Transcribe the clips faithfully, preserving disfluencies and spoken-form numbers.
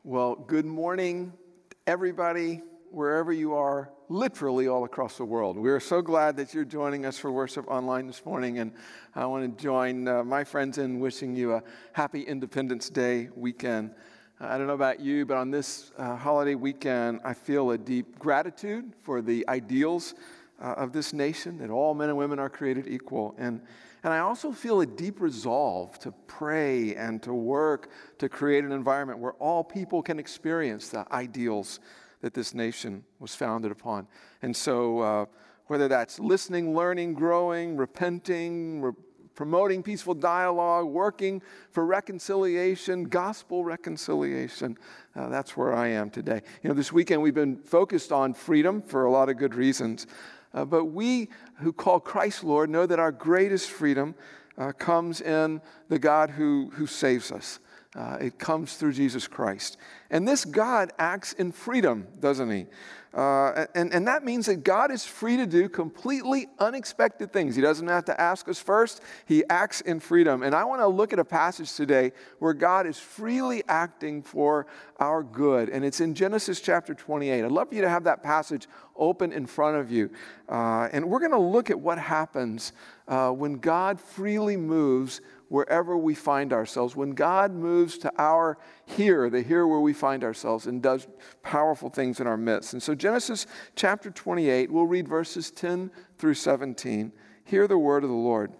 Well, good morning, everybody, wherever you are, literally all across the world. We are so glad that you're joining us for worship online this morning, and I want to join uh, my friends in wishing you a happy Independence Day weekend. Uh, I don't know about you, but on this uh, holiday weekend, I feel a deep gratitude for the ideals uh, of this nation, that all men and women are created equal, and And I also feel a deep resolve to pray and to work to create an environment where all people can experience the ideals that this nation was founded upon. And so uh, whether that's listening, learning, growing, repenting, re- promoting peaceful dialogue, working for reconciliation, gospel reconciliation, uh, that's where I am today. You know, this weekend we've been focused on freedom for a lot of good reasons. Uh, but we who call Christ Lord know that our greatest freedom uh, comes in the God who, who saves us. Uh, it comes through Jesus Christ. And this God acts in freedom, doesn't he? Uh, and, and that means that God is free to do completely unexpected things. He doesn't have to ask us first. He acts in freedom. And I want to look at a passage today where God is freely acting for our good. And it's in Genesis chapter twenty-eight. I'd love for you to have that passage open in front of you. Uh, and we're going to look at what happens uh, when God freely moves wherever we find ourselves, when God moves to our here, the here where we find ourselves, and does powerful things in our midst. And so Genesis chapter twenty-eight, we'll read verses ten through seventeen. Hear the word of the Lord.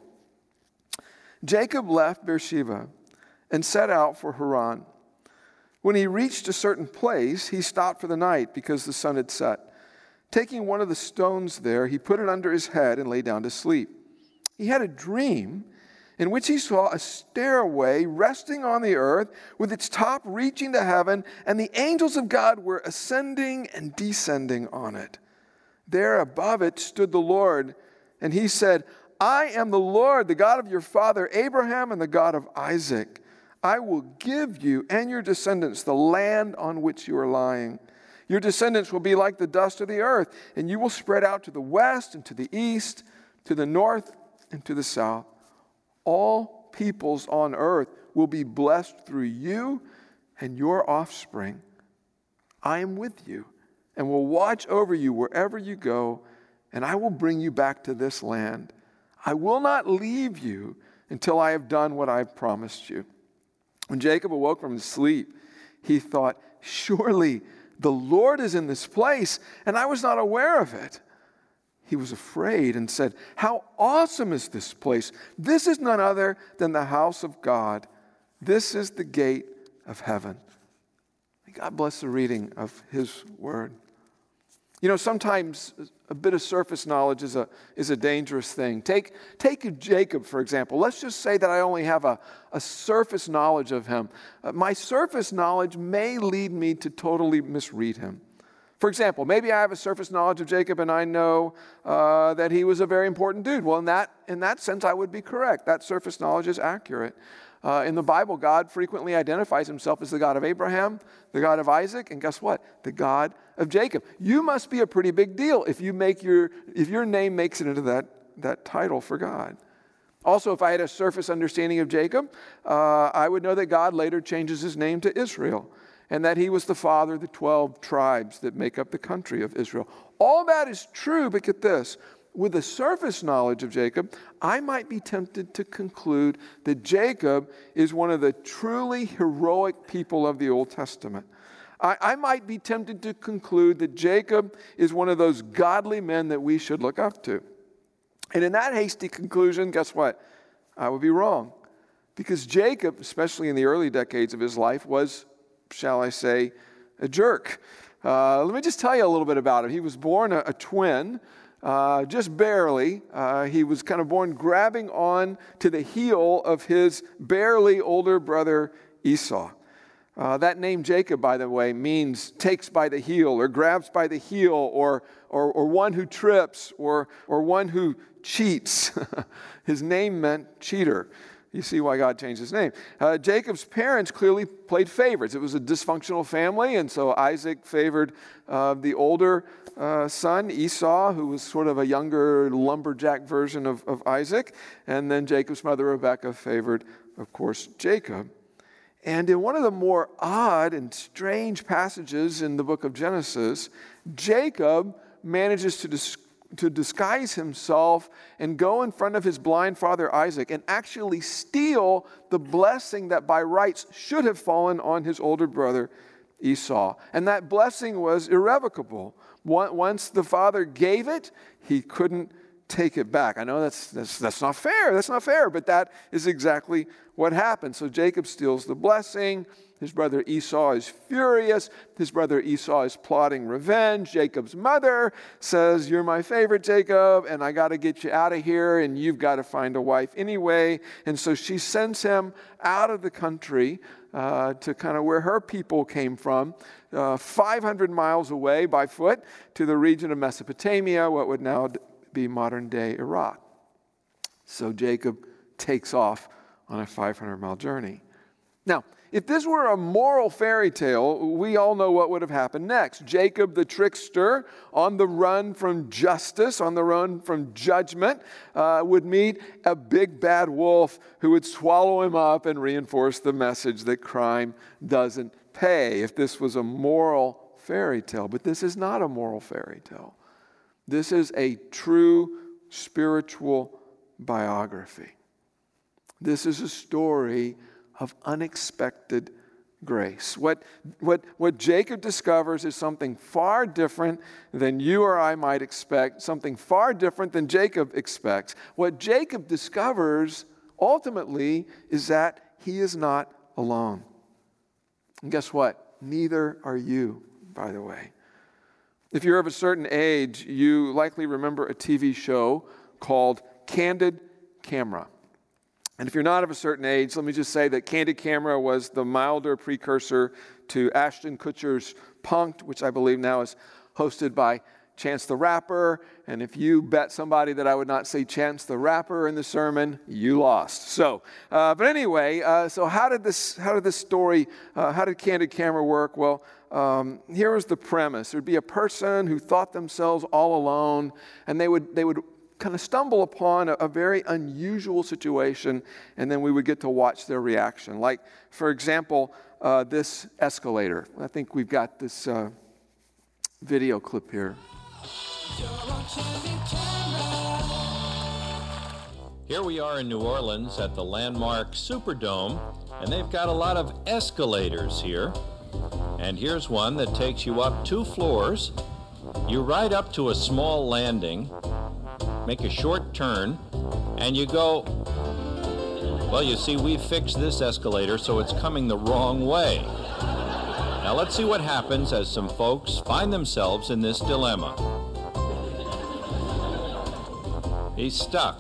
Jacob left Beersheba and set out for Haran. When he reached a certain place, he stopped for the night because the sun had set. Taking one of the stones there, he put it under his head and lay down to sleep. He had a dream in which he saw a stairway resting on the earth with its top reaching to heaven, and the angels of God were ascending and descending on it. There above it stood the Lord, and he said, I am the Lord, the God of your father Abraham and the God of Isaac. I will give you and your descendants the land on which you are lying. Your descendants will be like the dust of the earth, and you will spread out to the west and to the east, to the north and to the south. All peoples on earth will be blessed through you and your offspring. I am with you and will watch over you wherever you go, and I will bring you back to this land. I will not leave you until I have done what I have promised you. When Jacob awoke from his sleep, he thought, surely the Lord is in this place, and I was not aware of it. He was afraid and said, how awesome is this place? This is none other than the house of God. This is the gate of heaven. May God bless the reading of his word. You know, sometimes a bit of surface knowledge is a, is a dangerous thing. Take, take Jacob, for example. Let's just say that I only have a, a surface knowledge of him. Uh, my surface knowledge may lead me to totally misread him. For example, maybe I have a surface knowledge of Jacob and I know uh, that he was a very important dude. Well, in that, in that sense, I would be correct. That surface knowledge is accurate. Uh, in the Bible, God frequently identifies himself as the God of Abraham, the God of Isaac, and guess what? The God of Jacob. You must be a pretty big deal if you make your if your name makes it into that, that title for God. Also, if I had a surface understanding of Jacob, uh, I would know that God later changes his name to Israel, and that he was the father of the twelve tribes that make up the country of Israel. All that is true, but get this. With a surface knowledge of Jacob, I might be tempted to conclude that Jacob is one of the truly heroic people of the Old Testament. I, I might be tempted to conclude that Jacob is one of those godly men that we should look up to. And in that hasty conclusion, guess what? I would be wrong. Because Jacob, especially in the early decades of his life, was, shall I say, a jerk. Uh, let me just tell you a little bit about him. He was born a, a twin. Uh, just barely. Uh, he was kind of born grabbing on to the heel of his barely older brother Esau. Uh, that name Jacob, by the way, means takes by the heel or grabs by the heel or or, or one who trips or or one who cheats. His name meant cheater. You see why God changed his name. Uh, Jacob's parents clearly played favorites. It was a dysfunctional family, and so Isaac favored uh, the older uh, son, Esau, who was sort of a younger lumberjack version of, of Isaac. And then Jacob's mother, Rebekah, favored, of course, Jacob. And in one of the more odd and strange passages in the book of Genesis, Jacob manages to, dis- to disguise himself and go in front of his blind father Isaac and actually steal the blessing that by rights should have fallen on his older brother Esau. And that blessing was irrevocable. Once the father gave it, he couldn't take it back. I know that's, that's that's not fair. That's not fair, but that is exactly what happened. So Jacob steals the blessing. His brother Esau is furious. His brother Esau is plotting revenge. Jacob's mother says, "You're my favorite, Jacob, and I got to get you out of here, and you've got to find a wife anyway." And so she sends him out of the country uh, to kind of where her people came from, uh, five hundred miles away by foot to the region of Mesopotamia, what would now be modern-day Iraq. So Jacob takes off on a five hundred mile journey. Now, if this were a moral fairy tale, we all know what would have happened next. Jacob the trickster, on the run from justice, on the run from judgment, uh, would meet a big bad wolf who would swallow him up and reinforce the message that crime doesn't pay, if this was a moral fairy tale. But this is not a moral fairy tale. This is a true spiritual biography. This is a story of unexpected grace. What, what, what Jacob discovers is something far different than you or I might expect, something far different than Jacob expects. What Jacob discovers ultimately is that he is not alone. And guess what? Neither are you, by the way. If you're of a certain age, you likely remember a T V show called Candid Camera. And if you're not of a certain age, let me just say that Candid Camera was the milder precursor to Ashton Kutcher's Punk'd, which I believe now is hosted by Chance the Rapper. And if you bet somebody that I would not say Chance the Rapper in the sermon, you lost. So, uh, but anyway, uh, so how did this? How did this story? Uh, how did Candid Camera work? Well, um, here was the premise: there'd be a person who thought themselves all alone, and they would they would kind of stumble upon a, a very unusual situation, and then we would get to watch their reaction. Like, for example, uh, this escalator. I think we've got this uh, video clip here. Here we are in New Orleans at the landmark Superdome, and they've got a lot of escalators here. And here's one that takes you up two floors. You ride up to a small landing, make a short turn, and you go, well, you see, we've fixed this escalator so it's coming the wrong way. Now let's see what happens as some folks find themselves in this dilemma. He's stuck.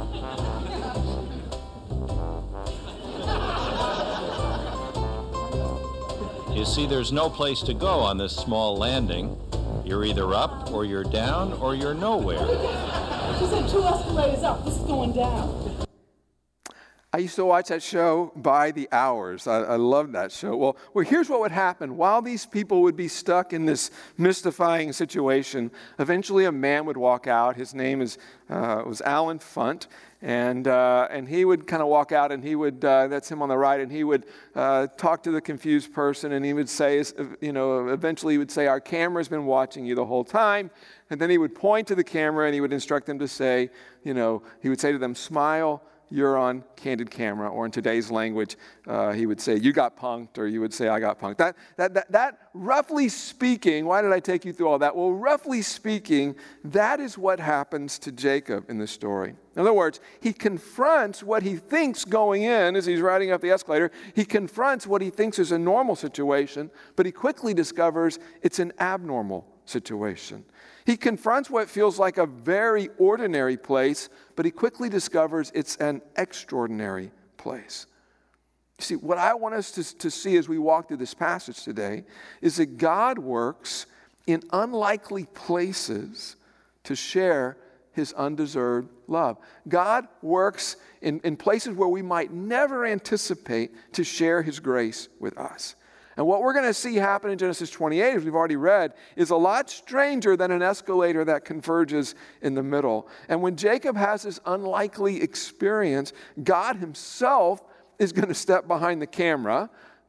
You see, there's no place to go on this small landing. You're either up, or you're down, or you're nowhere. She said two escalators up, this is going down. I used to watch that show by the hours. I, I loved that show. Well, well, here's what would happen. While these people would be stuck in this mystifying situation, eventually a man would walk out. His name is uh, was Alan Funt, and uh, and he would kind of walk out, and he would, uh, that's him on the right, and he would uh, talk to the confused person, and he would say, you know, eventually he would say, "Our camera's been watching you the whole time." And then he would point to the camera, and he would instruct them to say, you know, he would say to them, "Smile, you're on Candid Camera," or in today's language, uh, he would say, "You got punked," or you would say, "I got punked." That, that, that, that, roughly speaking, why did I take you through all that? Well, roughly speaking, that is what happens to Jacob in this story. In other words, he confronts what he thinks going in as he's riding up the escalator. He confronts what he thinks is a normal situation, but he quickly discovers it's an abnormal situation. He confronts what feels like a very ordinary place, but he quickly discovers it's an extraordinary place. You see, what I want us to, to see as we walk through this passage today is that God works in unlikely places to share his undeserved love. God works in, in places where we might never anticipate to share his grace with us. And what we're going to see happen in Genesis twenty-eight, as we've already read, is a lot stranger than an escalator that converges in the middle. And when Jacob has this unlikely experience, God himself is going to step behind the camera.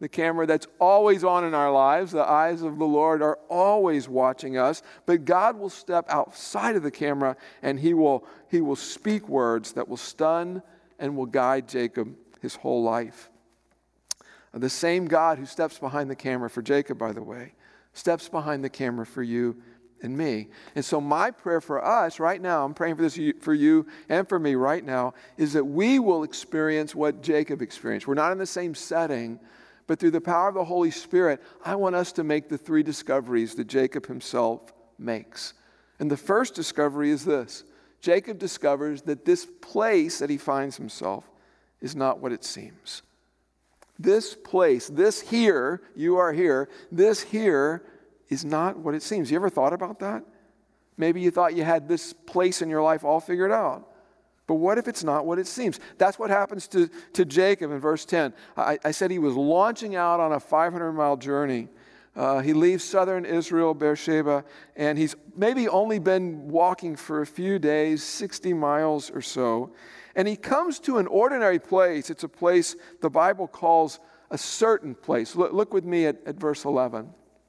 the camera that's always on in our lives. The eyes of the Lord are always watching us. But God will step outside of the camera, and he will, he will speak words that will stun and will guide Jacob his whole life. The same God who steps behind the camera for Jacob, by the way, steps behind the camera for you and me. And so my prayer for us right now, I'm praying for this for you and for me right now, is that we will experience what Jacob experienced. We're not in the same setting, but through the power of the Holy Spirit, I want us to make the three discoveries that Jacob himself makes. And the first discovery is this. Jacob discovers that this place that he finds himself is not what it seems. This place, this here, you are here, this here is not what it seems. You ever thought about that? Maybe you thought you had this place in your life all figured out. But what if it's not what it seems? That's what happens to, to Jacob in verse ten. I, I said he was launching out on a five hundred mile journey. Uh, he leaves southern Israel, Beersheba, and he's maybe only been walking for a few days, sixty miles or so. And he comes to an ordinary place. It's a place the Bible calls a certain place. Look, look with me at, at verse eleven.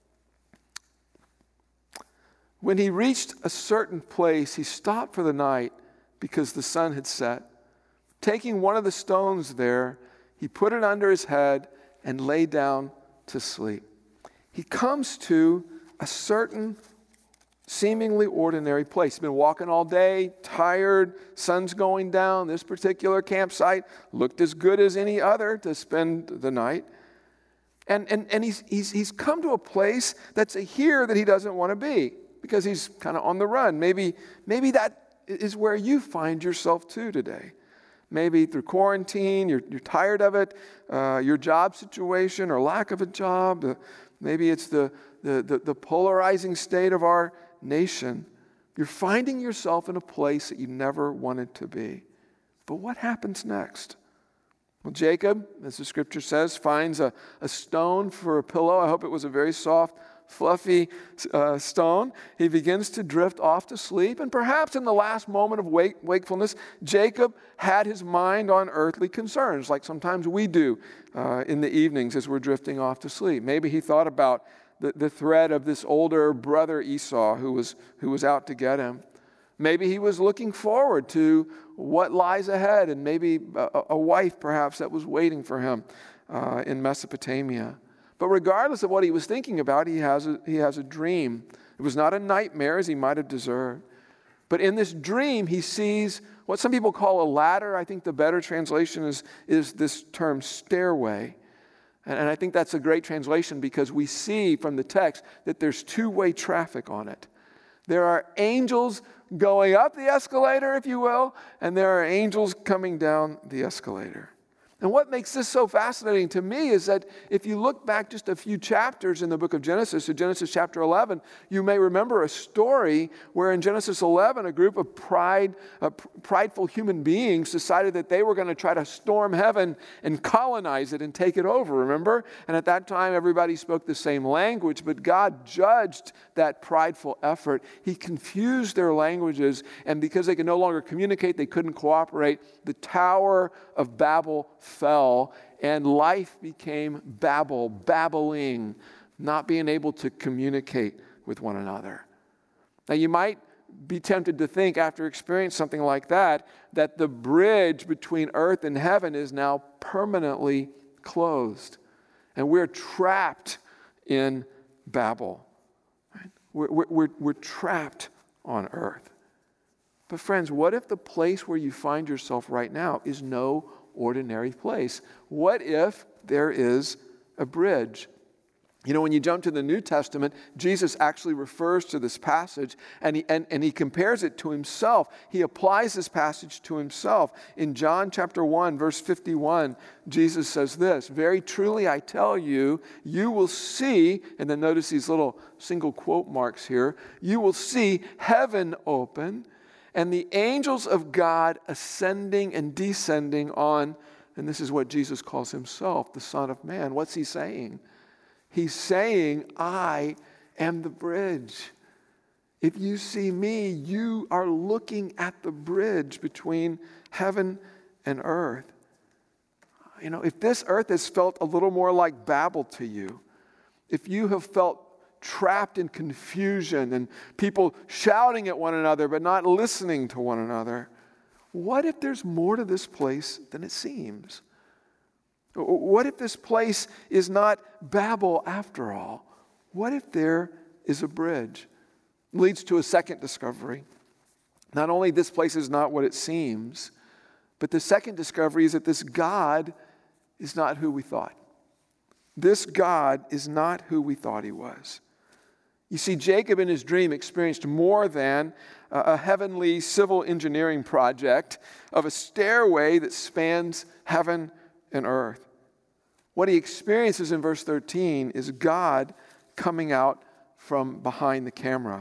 When he reached a certain place, he stopped for the night because the sun had set. Taking one of the stones there, he put it under his head and lay down to sleep. He comes to a certain seemingly ordinary place. He's been walking all day, tired, sun's going down. This particular campsite looked as good as any other to spend the night. And, and, and he's, he's, he's come to a place that's a here that he doesn't want to be because he's kind of on the run. Maybe, maybe that is where you find yourself too today. Maybe through quarantine, you're, you're tired of it, uh, your job situation or lack of a job. Uh, maybe it's the, the, the, the polarizing state of our nation. You're finding yourself in a place that you never wanted to be. But what happens next? Well, Jacob, as the scripture says, finds a, a stone for a pillow. I hope it was a very soft, fluffy uh, stone. He begins to drift off to sleep. And perhaps in the last moment of wake, wakefulness, Jacob had his mind on earthly concerns, like sometimes we do uh, in the evenings as we're drifting off to sleep. Maybe he thought about the, the threat of this older brother Esau who was, who was out to get him. Maybe he was looking forward to what lies ahead, and maybe a, a wife perhaps that was waiting for him uh, in Mesopotamia. But regardless of what he was thinking about, he has a, he has a dream. It was not a nightmare as he might have deserved. But in this dream, he sees what some people call a ladder. I think the better translation is, is this term stairway. And, and I think that's a great translation because we see from the text that there's two-way traffic on it. There are angels going up the escalator, if you will, and there are angels coming down the escalator. And what makes this so fascinating to me is that if you look back just a few chapters in the book of Genesis, to Genesis chapter eleven, you may remember a story where in Genesis eleven, a group of pride, uh, prideful human beings decided that they were going to try to storm heaven and colonize it and take it over, remember? And at that time, everybody spoke the same language, but God judged that prideful effort. He confused their languages, and because they could no longer communicate, they couldn't cooperate, the Tower of Babel fell, and life became Babel, babbling, not being able to communicate with one another. Now, you might be tempted to think, after experiencing something like that, that the bridge between earth and heaven is now permanently closed, and we're trapped in Babel. Right? We're, we're, we're trapped on earth. But friends, what if the place where you find yourself right now is no ordinary place? What if there is a bridge? You know, when you jump to the New Testament, Jesus actually refers to this passage and he, and, and he compares it to himself. He applies this passage to himself. In John chapter one, verse fifty-one, Jesus says this, "Very truly I tell you, you will see," and then notice these little single quote marks here, "you will see heaven open and the angels of God ascending and descending on," and this is what Jesus calls himself, the Son of Man. What's he saying? He's saying, I am the bridge. If you see me, you are looking at the bridge between heaven and earth. You know, if this earth has felt a little more like Babel to you, if you have felt trapped in confusion and people shouting at one another but not listening to one another, what if there's more to this place than it seems? What if this place is not Babel after all? What if there is a bridge? It leads to a second discovery. Not only this place is not what it seems, but the second discovery is that this God is not who we thought. This God is not who we thought he was. You see, Jacob in his dream experienced more than a heavenly civil engineering project of a stairway that spans heaven and earth. What he experiences in verse thirteen is God coming out from behind the camera.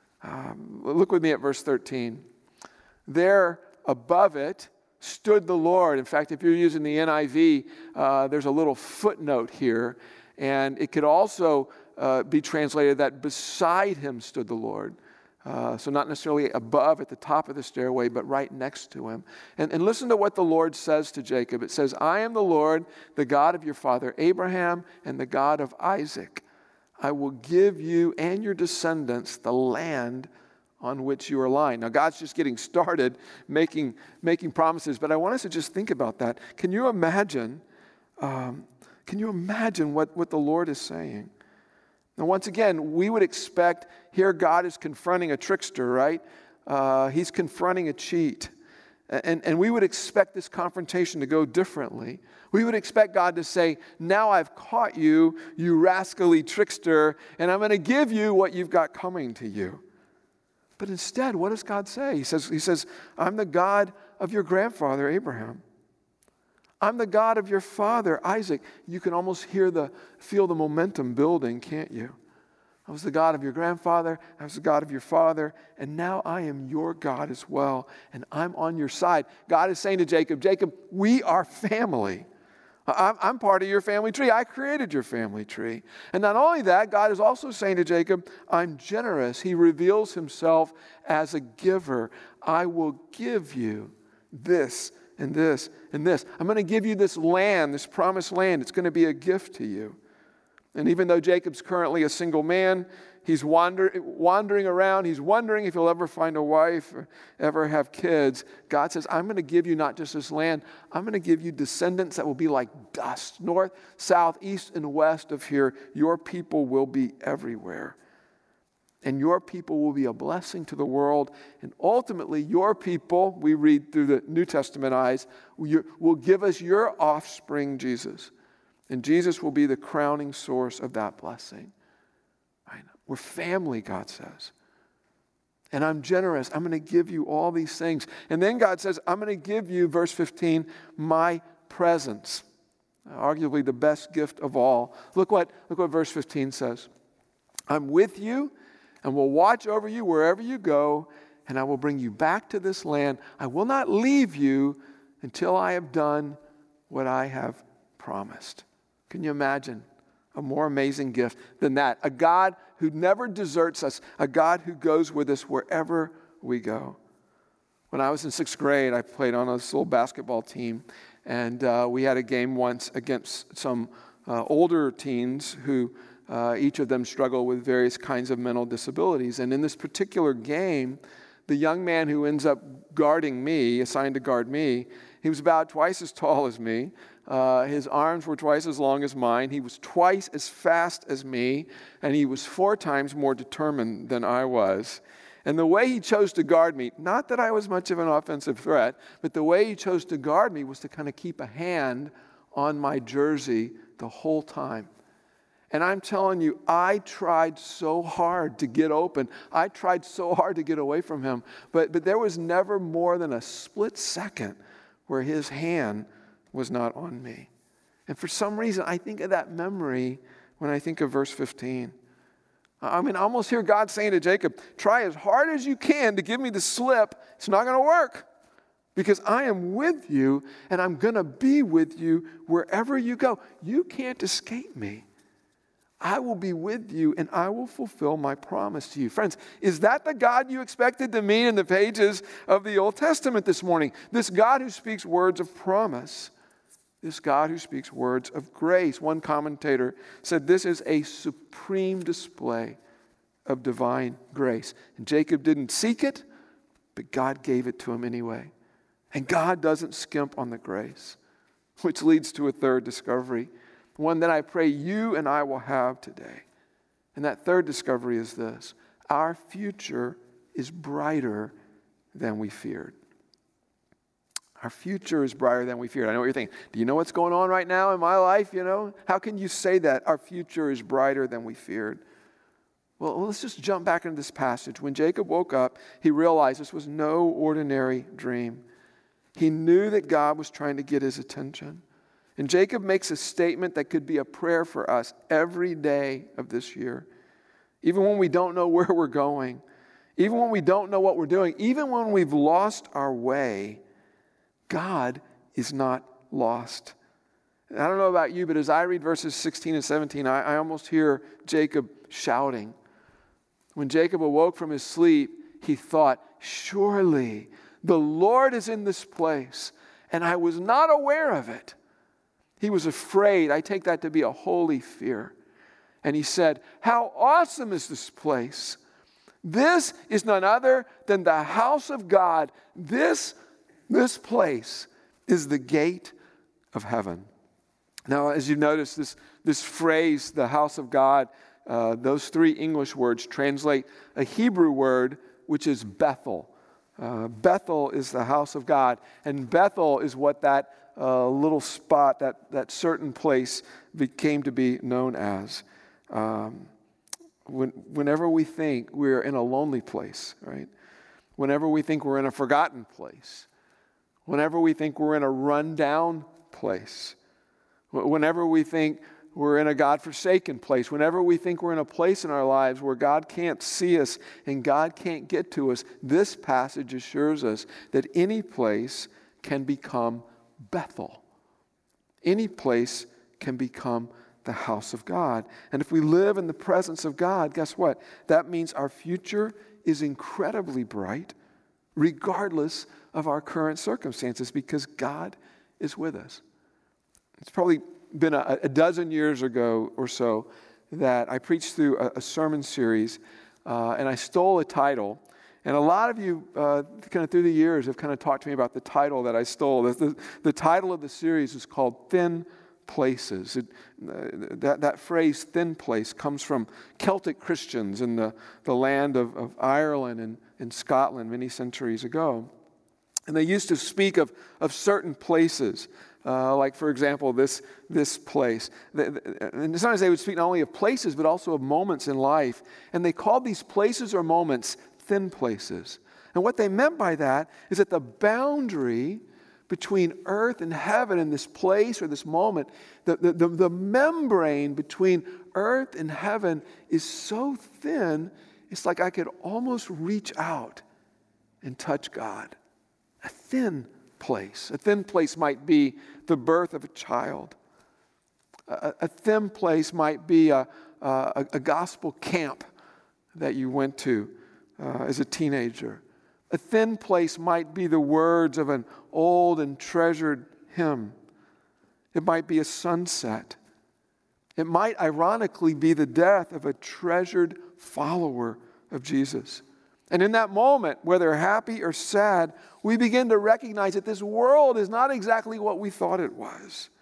Um, look with me at verse thirteen. There above it stood the Lord. In fact, if you're using the N I V, uh, there's a little footnote here, and it could also uh, be translated that beside him stood the Lord. Uh, so not necessarily above at the top of the stairway, but right next to him. And, and listen to what the Lord says to Jacob. It says, I am the Lord, the God of your father Abraham and the God of Isaac. I will give you and your descendants the land on which you are lying. Now, God's just getting started making, making promises, but I want us to just think about that. Can you imagine, um, can you imagine what, what the Lord is saying? Now, once again, we would expect, here God is confronting a trickster, right? Uh, he's confronting a cheat. And, and we would expect this confrontation to go differently. We would expect God to say, now I've caught you, you rascally trickster, and I'm going to give you what you've got coming to you. But instead, what does God say? He says, he says, I'm the God of your grandfather, Abraham. I'm the God of your father, Isaac. You can almost hear the, feel the momentum building, can't you? I was the God of your grandfather, I was the God of your father, and now I am your God as well, and I'm on your side. God is saying to Jacob, Jacob, we are family. I'm, I'm part of your family tree. I created your family tree. And not only that, God is also saying to Jacob, I'm generous. He reveals himself as a giver. I will give you this and this and this. I'm going to give you this land, this promised land. It's going to be a gift to you. And even though Jacob's currently a single man, he's wander, wandering around, he's wondering if he'll ever find a wife or ever have kids. God says, I'm going to give you not just this land, I'm going to give you descendants that will be like dust, north, south, east, and west of here. Your people will be everywhere. And your people will be a blessing to the world. And ultimately, your people, we read through the New Testament eyes, will give us your offspring, Jesus. And Jesus will be the crowning source of that blessing. Right? We're family, God says. And I'm generous. I'm going to give you all these things. And then God says, I'm going to give you, verse fifteen, my presence. Arguably the best gift of all. Look what, look what verse fifteen says. I'm with you and will watch over you wherever you go, and I will bring you back to this land. I will not leave you until I have done what I have promised. Can you imagine a more amazing gift than that? A God who never deserts us, a God who goes with us wherever we go. When I was in sixth grade, I played on this little basketball team, and uh, we had a game once against some uh, older teens who uh, each of them struggle with various kinds of mental disabilities. And in this particular game, the young man who ends up guarding me, assigned to guard me, he was about twice as tall as me. Uh, his arms were twice as long as mine. He was twice as fast as me, and he was four times more determined than I was. And the way he chose to guard me, not that I was much of an offensive threat, but the way he chose to guard me was to kind of keep a hand on my jersey the whole time. And I'm telling you, I tried so hard to get open. I tried so hard to get away from him. But, but there was never more than a split second where his hand was not on me. And for some reason, I think of that memory when I think of verse fifteen. I mean, I almost hear God saying to Jacob, try as hard as you can to give me the slip. It's not going to work because I am with you and I'm going to be with you wherever you go. You can't escape me. I will be with you and I will fulfill my promise to you. Friends, is that the God you expected to meet in the pages of the Old Testament this morning? This God who speaks words of promise. This God who speaks words of grace. One commentator said this is a supreme display of divine grace. And Jacob didn't seek it, but God gave it to him anyway. And God doesn't skimp on the grace, which leads to a third discovery, one that I pray you and I will have today. And that third discovery is this: our future is brighter than we feared. Our future is brighter than we feared. I know what you're thinking. Do you know what's going on right now in my life? You know, how can you say that our future is brighter than we feared? Well, let's just jump back into this passage. When Jacob woke up, he realized this was no ordinary dream. He knew that God was trying to get his attention. And Jacob makes a statement that could be a prayer for us every day of this year. Even when we don't know where we're going, even when we don't know what we're doing, even when we've lost our way, God is not lost. And I don't know about you, but as I read verses sixteen and seventeen, I, I almost hear Jacob shouting. When Jacob awoke from his sleep, he thought, surely the Lord is in this place, and I was not aware of it. He was afraid. I take that to be a holy fear. And he said, how awesome is this place? This is none other than the house of God. This, this place is the gate of heaven. Now, as you notice, this, this phrase, the house of God, uh, those three English words translate a Hebrew word, which is Bethel. Uh, Bethel is the house of God. And Bethel is what that uh, little spot, that, that certain place became to be known as. Um, when, whenever we think we're in a lonely place, right? Whenever we think we're in a forgotten place, whenever we think we're in a rundown place, whenever we think we're in a God-forsaken place, whenever we think we're in a place in our lives where God can't see us and God can't get to us, this passage assures us that any place can become Bethel. Any place can become the house of God. And if we live in the presence of God, guess what? That means our future is incredibly bright, regardless of our current circumstances, because God is with us. It's probably been a, a dozen years ago or so that I preached through a, a sermon series, uh, and I stole a title. And a lot of you, uh, kind of through the years, have kind of talked to me about the title that I stole. The, the, the title of the series is called Thin Places. It, uh, that, that phrase, thin place, comes from Celtic Christians in the, the land of, of Ireland and, and Scotland many centuries ago. And they used to speak of, of certain places. Uh, like, for example, this, this place. And sometimes they would speak not only of places, but also of moments in life. And they called these places or moments thin places. And what they meant by that is that the boundary between earth and heaven in this place or this moment, the, the, the, the membrane between earth and heaven is so thin, it's like I could almost reach out and touch God. A thin place. A thin place might be the birth of a child. A, a thin place might be a, a, a gospel camp that you went to uh, as a teenager. A thin place might be the words of an old and treasured hymn. It might be a sunset. It might ironically be the death of a treasured follower of Jesus. And in that moment, whether happy or sad, we begin to recognize that this world is not exactly what we thought it was.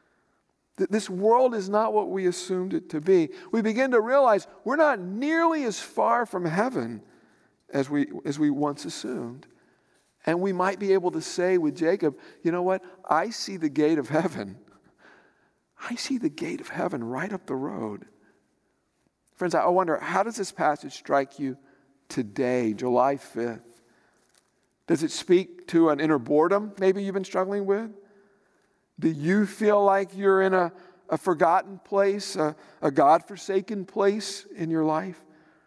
That this world is not what we assumed it to be. We begin to realize we're not nearly as far from heaven as we, as we once assumed. And we might be able to say with Jacob, you know what? I see the gate of heaven. I see the gate of heaven right up the road. Friends, I wonder, how does this passage strike you today, July fifth? Does it speak to an inner boredom maybe you've been struggling with? Do you feel like you're in a, a forgotten place, a, a God-forsaken place in your life?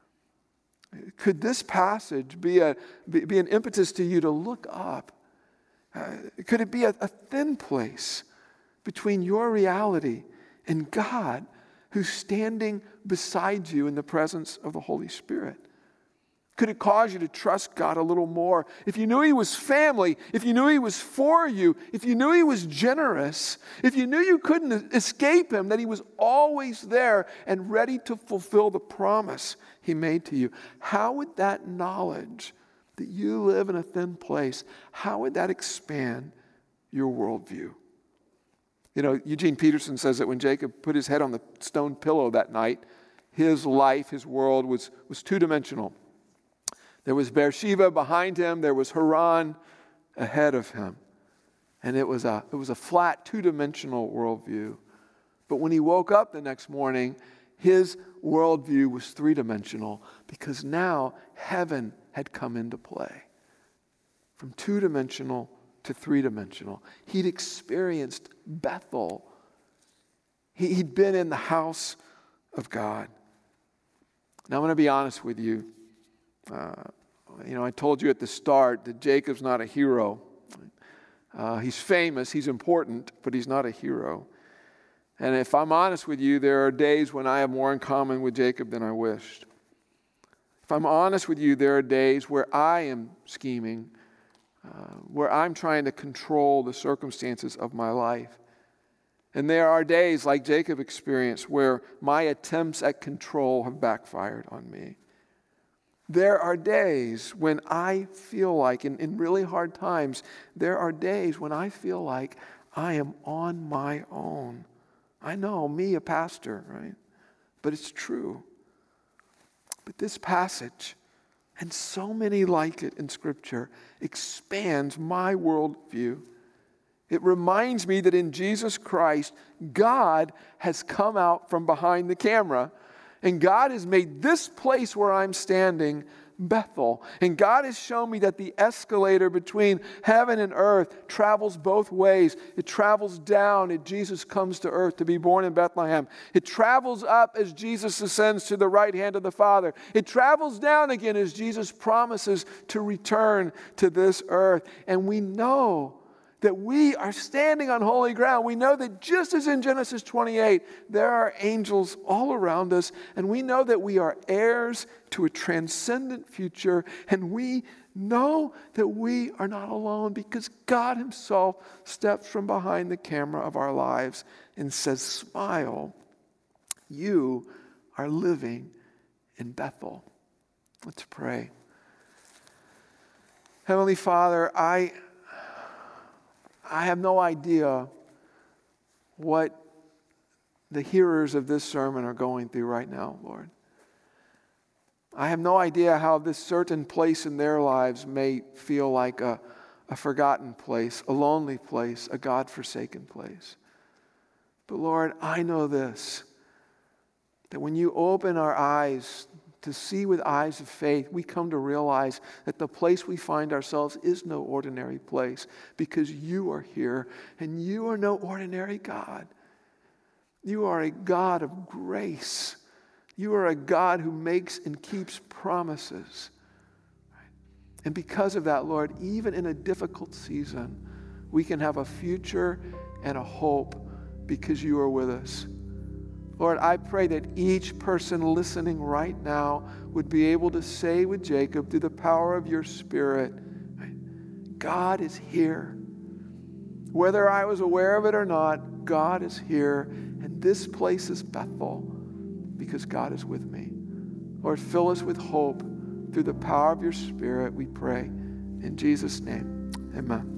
Could this passage be, a, be, be an impetus to you to look up? Uh, could it be a, a thin place between your reality and God who's standing beside you in the presence of the Holy Spirit? Could it cause you to trust God a little more? If you knew He was family, if you knew He was for you, if you knew He was generous, if you knew you couldn't escape Him, that He was always there and ready to fulfill the promise He made to you, how would that knowledge that you live in a thin place, how would that expand your worldview? You know, Eugene Peterson says that when Jacob put his head on the stone pillow that night, his life, his world was, was two-dimensional. There was Beersheba behind him. There was Haran ahead of him. And it was a, it was a flat, two-dimensional worldview. But when he woke up the next morning, his worldview was three-dimensional because now heaven had come into play. From two-dimensional to three-dimensional. He'd experienced Bethel. He, he'd been in the house of God. Now I'm going to be honest with you. Uh, you know, I told you at the start that Jacob's not a hero. Uh, he's famous, he's important, but he's not a hero. And if I'm honest with you, there are days when I have more in common with Jacob than I wished. If I'm honest with you, there are days where I am scheming, uh, where I'm trying to control the circumstances of my life. And there are days, like Jacob experienced, where my attempts at control have backfired on me. There are days when I feel like, in, in really hard times, there are days when I feel like I am on my own. I know, me, a pastor, right? But it's true. But this passage, and so many like it in Scripture, expands my worldview. It reminds me that in Jesus Christ, God has come out from behind the camera, and God has made this place where I'm standing Bethel. And God has shown me that the escalator between heaven and earth travels both ways. It travels down as Jesus comes to earth to be born in Bethlehem. It travels up as Jesus ascends to the right hand of the Father. It travels down again as Jesus promises to return to this earth. And we know that we are standing on holy ground. We know that just as in Genesis twenty-eight, there are angels all around us, and we know that we are heirs to a transcendent future, and we know that we are not alone because God Himself steps from behind the camera of our lives and says, "Smile, you are living in Bethel." Let's pray. Heavenly Father, I I have no idea what the hearers of this sermon are going through right now, Lord. I have no idea how this certain place in their lives may feel like a, a forgotten place, a lonely place, a God-forsaken place. But Lord, I know this, that when you open our eyes to see with eyes of faith, we come to realize that the place we find ourselves is no ordinary place because you are here and you are no ordinary God. You are a God of grace. You are a God who makes and keeps promises. And because of that, Lord, even in a difficult season, we can have a future and a hope because you are with us. Lord, I pray that each person listening right now would be able to say with Jacob, through the power of your Spirit, God is here. Whether I was aware of it or not, God is here. And this place is Bethel because God is with me. Lord, fill us with hope through the power of your Spirit, we pray. In Jesus' name, amen.